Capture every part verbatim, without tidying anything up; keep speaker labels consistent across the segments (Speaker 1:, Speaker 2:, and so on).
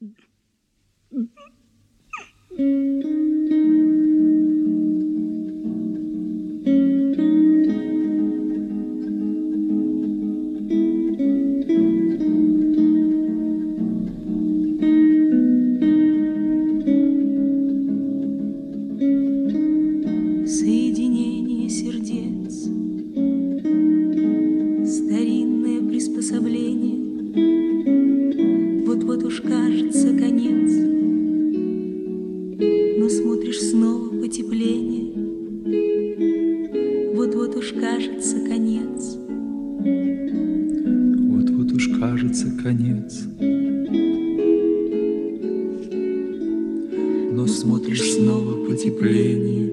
Speaker 1: Соединение сердец, старинное приспособление. Вот-вот уж кажется конец, но смотришь снова потепление. Вот-вот уж кажется конец.
Speaker 2: Вот-вот уж кажется конец, но смотришь снова потепление.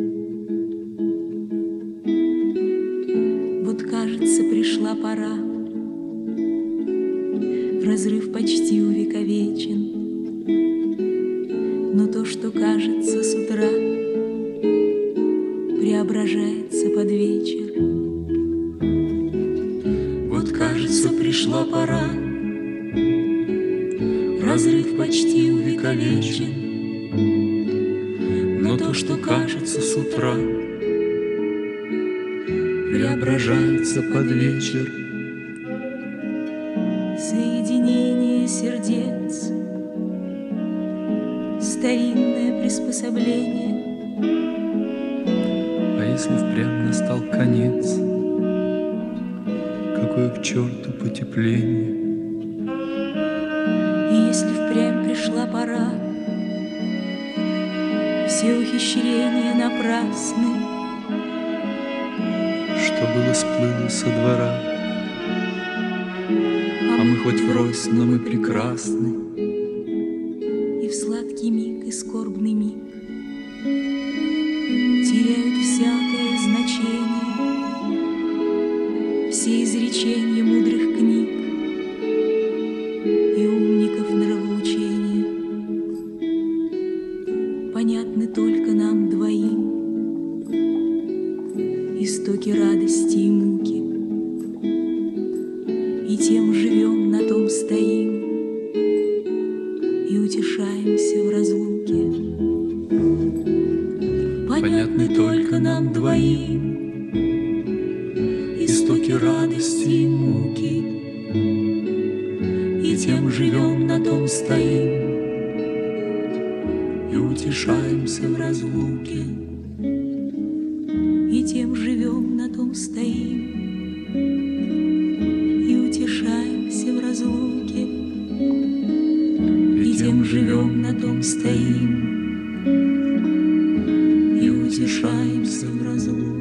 Speaker 1: Вот кажется пришла пора, разрыв почти увековечен, но то, что кажется с утра, преображается под вечер.
Speaker 2: Вот кажется пришла пора, разрыв почти увековечен, но то, что кажется с утра, преображается под вечер.
Speaker 1: Соединение сердец, старинное приспособление.
Speaker 2: А если впрямь настал конец, какое к черту потепление?
Speaker 1: И если впрямь пришла пора, все ухищрения напрасны.
Speaker 2: Что было сплыло со двора, а мы хоть врозь, но мы прекрасны.
Speaker 1: И в сладкий миг, и скорбный миг теряют всякое значение все изречения мудрых книг и умников нравоучения. Понятны только нам двоим истоки радости и муки, и тем живем, на том стоим и утешаемся в разлуке.
Speaker 2: Понятны только нам двоим истоки радости и муки, и тем живем, на том стоим и утешаемся в разлуке.
Speaker 1: И тем живем, на том стоим и утешаемся в разлуке.
Speaker 2: И тем живем, на том стоим и утешаемся в разлуке.